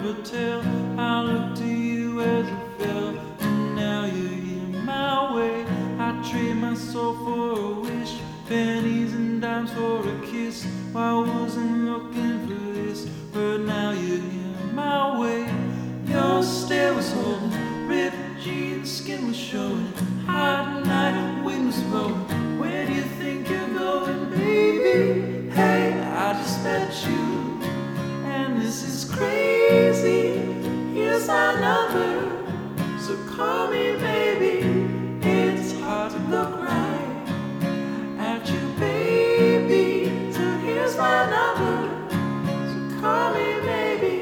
never tell. I looked to you as it fell, and now you're in my way. I trade my soul for a wish, pennies and dimes for a kiss. I wasn't looking for this, but now you're in my way. Your stare was holding, ripped jeans, skin was showing. Hot night, wind was blowing. Where do you think you're going, baby? Hey, I just met you, and this is crazy. Here's my number, so call me, baby. It's hard to look right at you, baby. So here's my number, so call me, baby.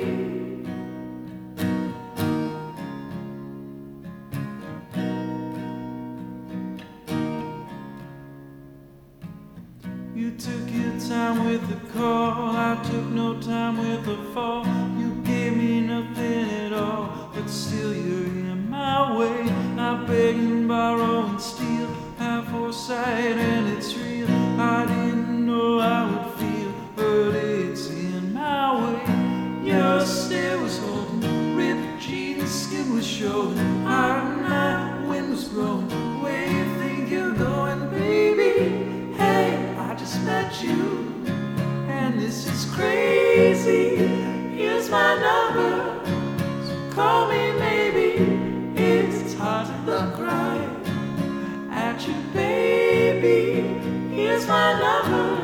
You took your time with the call, I took no time with the fall. You gave me nothing at all, but still you're in my way. I beg and borrow and steal, have foresight and it's real. I didn't know I would feel, but it's in my way. Your stare was holding, ripped jeans, skin was showing. Hot night, wind was blowing. Where you think you're going, baby? Hey, I just met you, and this is crazy. Here's my number, so call me, maybe. It's hard to look right at you, baby. Here's my number.